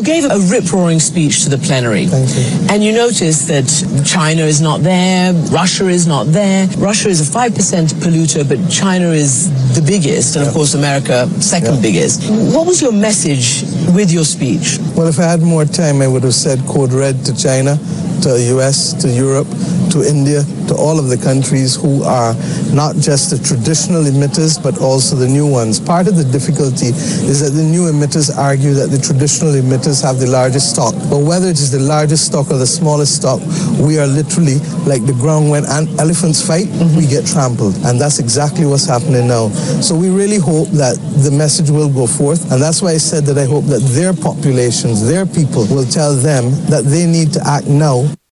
gave a rip-roaring speech to the plenary. Thank you. And you noticed that China is not there, Russia is not there. Russia is a 5% polluter, but China is the biggest, and of course America second biggest. What was your message with your speech? Well, if I had more time, I would have said code red to China, to US, to Europe, to India, to all of the countries who are not just the traditional emitters, but also the new ones. Part of the difficulty is that the new emitters argue that the traditional emitters have the largest stock. But whether it is the largest stock or the smallest stock, we are literally like the ground when elephants fight, we get trampled. And that's exactly what's happening now. So we really hope that the message will go forth. And that's why I said that I hope that their populations, their people will tell them that they need to act now.